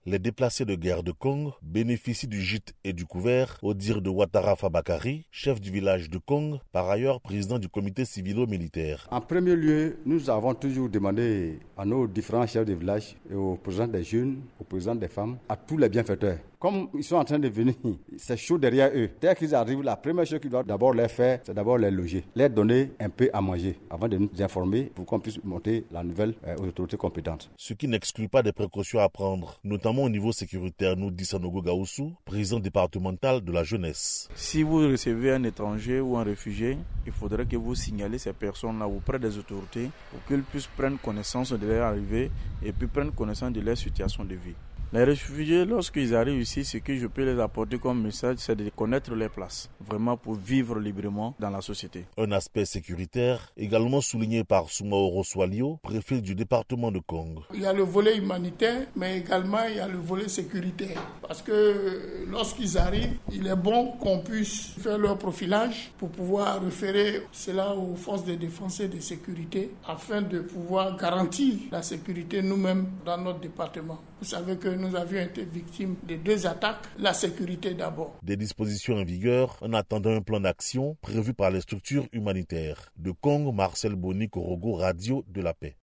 Les déplacés de guerre de Kong bénéficient du gîte et du couvert, au dire de Ouattara Fabakary, chef du village de Kong, par ailleurs président du comité civilo-militaire. En premier lieu, nous avons toujours demandé à nos différents chefs de village, et aux présidents des jeunes, aux présidents des femmes, à tous les bienfaiteurs. Comme ils sont en train de venir, c'est chaud derrière eux. Dès qu'ils arrivent, la première chose qu'ils doivent d'abord leur faire, c'est d'abord les loger, leur donner un peu à manger avant de nous informer pour qu'on puisse monter la nouvelle aux autorités compétentes. Ce qui n'exclut pas des précautions à prendre, notamment au niveau sécuritaire, nous dit Sanogo Gaoussou, président départemental de la jeunesse. Si vous recevez un étranger ou un réfugié, il faudrait que vous signalez ces personnes-là auprès des autorités pour qu'ils puissent prendre connaissance de leur arrivée et puis prendre connaissance de leur situation de vie. Les réfugiés, lorsqu'ils arrivent ici, ce que je peux les apporter comme message, c'est de connaître les places, vraiment pour vivre librement dans la société. Un aspect sécuritaire, également souligné par Soumaoro Swalio, préfet du département de Kong. Il y a le volet humanitaire, mais également il y a le volet sécuritaire. Parce que lorsqu'ils arrivent, il est bon qu'on puisse faire leur profilage pour pouvoir référer cela aux forces de défense et de sécurité afin de pouvoir garantir la sécurité nous-mêmes dans notre département. Vous savez que nous avions été victimes de 2 attaques, la sécurité d'abord. Des dispositions en vigueur en attendant un plan d'action prévu par les structures humanitaires. De Kong, Marcel Boni, Korogo, Radio de la Paix.